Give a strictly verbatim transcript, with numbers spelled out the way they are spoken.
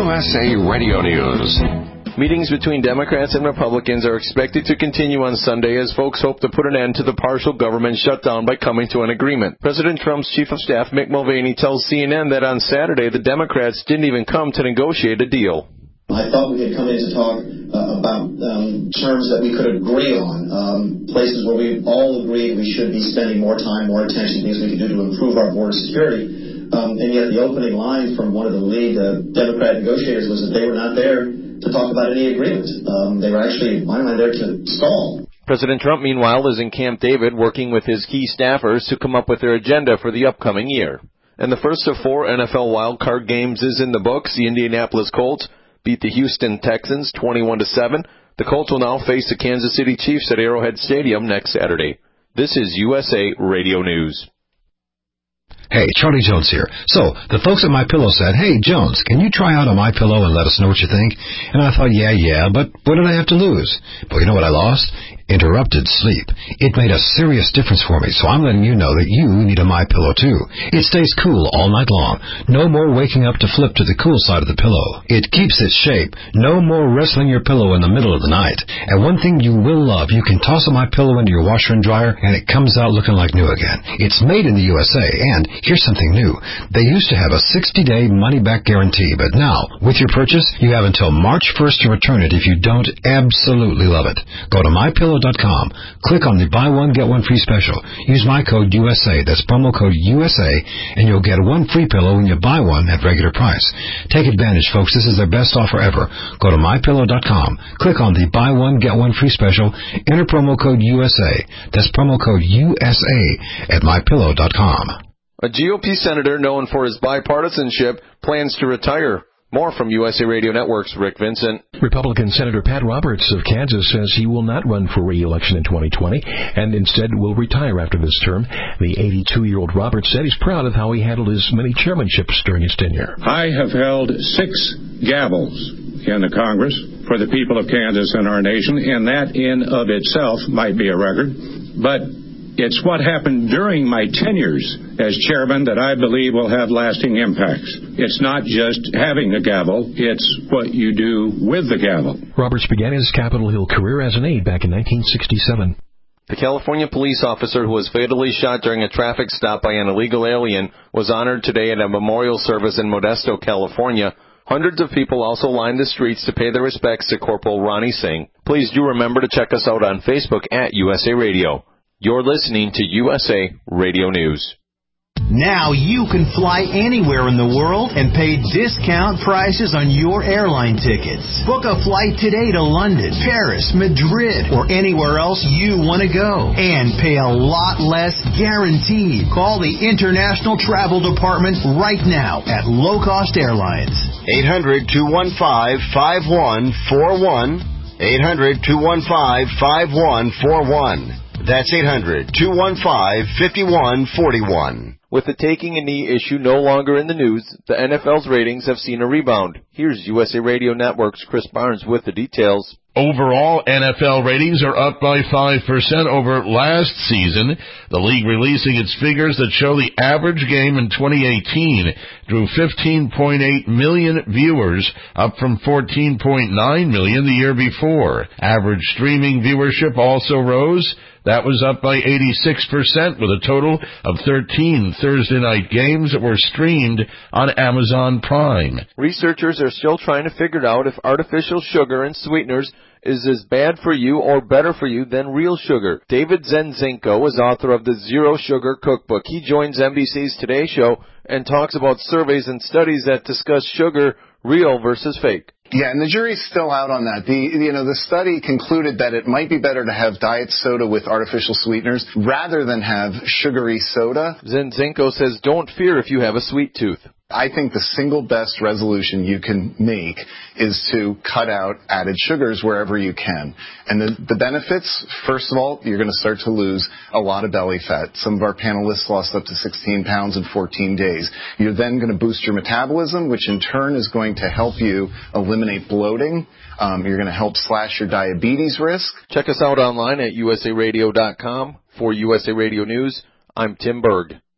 U S A Radio News. Meetings between Democrats and Republicans are expected to continue on Sunday as folks hope to put an end to the partial government shutdown by coming to an agreement. President Trump's Chief of Staff, Mick Mulvaney, tells C N N that on Saturday the Democrats didn't even come to negotiate a deal. I thought we had come in to talk uh, about um, terms that we could agree on, um, places where we all agreed we should be spending more time, more attention, things we could do to improve our border security. Um, and yet the opening line from one of the lead uh, Democrat negotiators was that they were not there to talk about any agreement. Um, they were actually, in my mind, there to stall. President Trump, meanwhile, is in Camp David working with his key staffers to come up with their agenda for the upcoming year. And the first of four N F L wildcard games is in the books. The Indianapolis Colts beat the Houston Texans twenty-one to seven. The Colts will now face the Kansas City Chiefs at Arrowhead Stadium next Saturday. This is U S A Radio News. Hey, Charlie Jones here. So, the folks at MyPillow said, hey, Jones, can you try out a MyPillow and let us know what you think? And I thought, yeah, yeah, but what did I have to lose? But you know what I lost? Interrupted sleep. It made a serious difference for me, so I'm letting you know that you need a MyPillow too. It stays cool all night long. No more waking up to flip to the cool side of the pillow. It keeps its shape. No more wrestling your pillow in the middle of the night. And one thing you will love, you can toss a MyPillow into your washer and dryer, and it comes out looking like new again. It's made in the U S A, and here's something new. They used to have a sixty-day money-back guarantee, but now, with your purchase, you have until March first to return it if you don't absolutely love it. Go to my pillow dot com. Click on the buy one, get one free special. Use my code U S A, that's promo code U S A, and you'll get one free pillow when you buy one at regular price. Take advantage, folks. This is their best offer ever. Go to my pillow dot com. Click on the buy one, get one free special. Enter promo code U S A. That's promo code U S A at my pillow dot com. A G O P senator known for his bipartisanship plans to retire. More from U S A Radio Network's Rick Vincent. Republican Senator Pat Roberts of Kansas says he will not run for re-election in twenty twenty and instead will retire after this term. The eighty-two-year-old Roberts said he's proud of how he handled his many chairmanships during his tenure. I have held six gavels in the Congress for the people of Kansas and our nation, and that in of itself might be a record. But it's what happened during my tenures as chairman that I believe will have lasting impacts. It's not just having a gavel, it's what you do with the gavel. Roberts began his Capitol Hill career as an aide back in nineteen sixty-seven. The California police officer who was fatally shot during a traffic stop by an illegal alien was honored today at a memorial service in Modesto, California. Hundreds of people also lined the streets to pay their respects to Corporal Ronnie Singh. Please do remember to check us out on Facebook at U S A Radio. You're listening to U S A Radio News. Now you can fly anywhere in the world and pay discount prices on your airline tickets. Book a flight today to London, Paris, Madrid, or anywhere else you want to go. And pay a lot less guaranteed. Call the International Travel Department right now at Low Cost Airlines. eight hundred, two one five, five one four one. eight hundred, two one five, five one four one. That's eight hundred, two one five, five one four one. With the taking a knee issue no longer in the news, the N F L's ratings have seen a rebound. Here's U S A Radio Network's Chris Barnes with the details. Overall, N F L ratings are up by five percent over last season. The league releasing its figures that show the average game in twenty eighteen drew fifteen point eight million viewers, up from fourteen point nine million the year before. Average streaming viewership also rose. That was up by eighty-six percent with a total of thirteen Thursday night games that were streamed on Amazon Prime. Researchers are still trying to figure out if artificial sugar and sweeteners is as bad for you or better for you than real sugar. David Zenzinko is author of the Zero Sugar Cookbook. He joins N B C's Today Show and talks about surveys and studies that discuss sugar, real versus fake. Yeah, and the jury's still out on that. The, you know, the study concluded that it might be better to have diet soda with artificial sweeteners rather than have sugary soda. Zenzinko says don't fear if you have a sweet tooth. I think the single best resolution you can make is to cut out added sugars wherever you can. And the, the benefits, first of all, you're going to start to lose a lot of belly fat. Some of our panelists lost up to sixteen pounds in fourteen days. You're then going to boost your metabolism, which in turn is going to help you eliminate bloating. Um, you're going to help slash your diabetes risk. Check us out online at U S A radio dot com. For U S A Radio News, I'm Tim Berg.